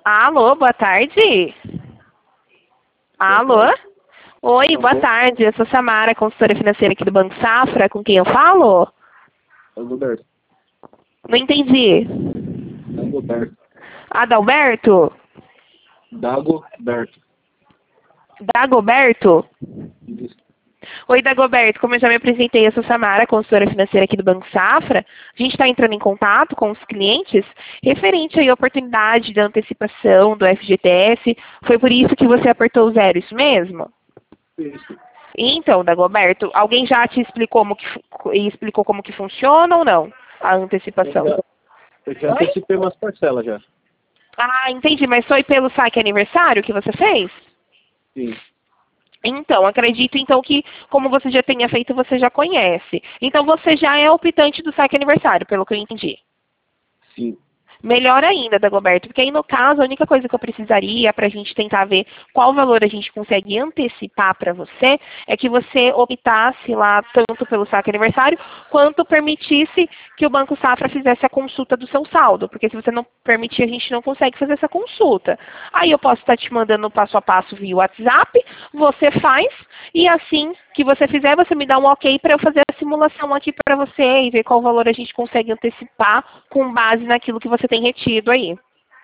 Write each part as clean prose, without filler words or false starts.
Alô, boa tarde. Alô? Oi, boa tarde. Eu sou Samara, consultora financeira aqui do Banco Safra. Com quem eu falo? Adalberto. Não entendi. Dagoberto. Adalberto? Dagoberto. Dagoberto? Isso. Oi, Dagoberto. Como eu já me apresentei, eu sou Samara, consultora financeira aqui do Banco Safra. A gente está entrando em contato com os clientes referente aí à oportunidade da antecipação do FGTS. Foi por isso que você apertou o 0, isso mesmo? Isso. Então, Dagoberto, alguém já te explicou como que funciona ou não a antecipação? Eu já antecipei umas parcelas já. Ah, entendi, mas foi pelo saque aniversário que você fez? Sim. Então, acredito então que, como você já tenha feito, você já conhece. Então, você já é optante do saque aniversário, pelo que eu entendi. Sim. Melhor ainda, Dagoberto, porque aí no caso a única coisa que eu precisaria para a gente tentar ver qual valor a gente consegue antecipar para você é que você optasse lá tanto pelo saque aniversário quanto permitisse que o Banco Safra fizesse a consulta do seu saldo, porque se você não permitir a gente não consegue fazer essa consulta. Aí eu posso estar te mandando passo a passo via WhatsApp, você faz e assim que você fizer você me dá um ok para eu fazer a simulação aqui para você e ver qual valor a gente consegue antecipar com base naquilo que você tem retido aí.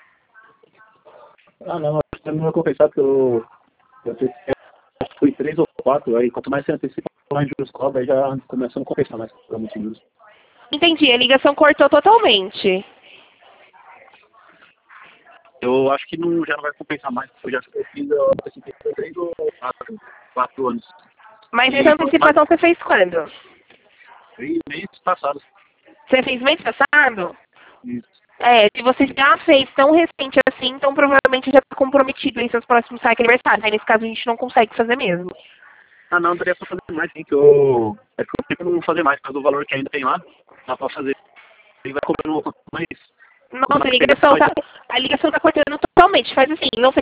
Ah, não, acho que não vai compensar, porque eu fui 3 ou 4, aí quanto mais você antecipa, mais juros cobra, aí já começa a não compensar mais para muitos juros. Entendi, a ligação cortou totalmente. Eu acho que não, já não vai compensar mais, porque eu antecipei 3 ou 4 anos. Mas E essa quanto mais, antecipação você fez quando? 3 meses passados. Você fez mês passado? Isso. É, se você já fez tão recente assim, então provavelmente já está comprometido em seus próximos saque aniversários. Aí nesse caso a gente não consegue fazer mesmo. Ah, não, daria pra fazer mais, sim, que eu... É que eu tenho que não fazer mais, por causa do valor que ainda tem lá, dá pra fazer. Ele vai cobrando um pouco mais... Nossa, a ligação tá cortando totalmente. Faz assim, não sei